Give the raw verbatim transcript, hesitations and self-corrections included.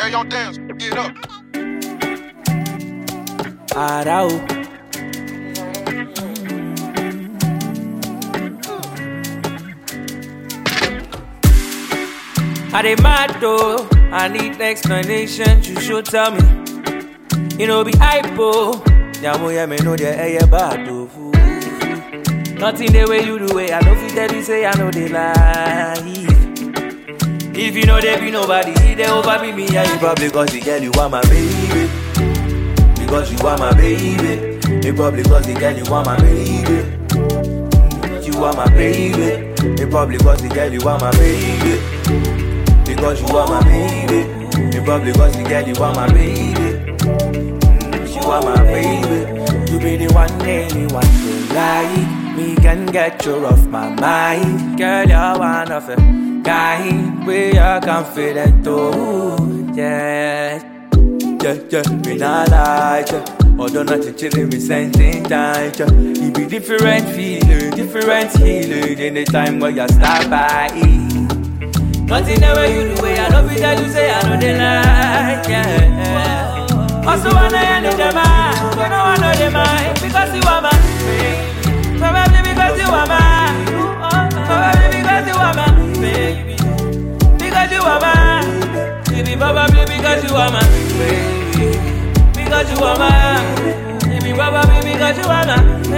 Hey, y'all dance, get up. Arau. I dey mad though, I need explanation, you should tell me. You know be hypo, Yamo ya me know the air bad though. Nothing the way you do it, I know fit tell you say I know they lie. If you know there be nobody, they over be me and you probably cause the girl you want my baby. Because you want my baby. They probably cause the girl you want my baby. You want my baby. They probably cause the girl you want my baby. Because you want my baby. They probably cause the girl you want my baby. You want my baby. You be the one anyone to like. Me can get you off my mind. Girl, you're one of a kind. We are confident too. Yeah. Yeah, yeah, me not like ya. Although not to chillin', me sending time ya. It be different feeling, different healing. In the time where you start by it. Nothing the way you do it, I know because you say I know they like, yeah. Also I know you know them mind, but no I know them mind. Because you are my baby. Probably because you are mine. Probably because you are my baby. Because you are mine. Baby, probably because you are my baby. Because you are mine. Baby, probably because you are my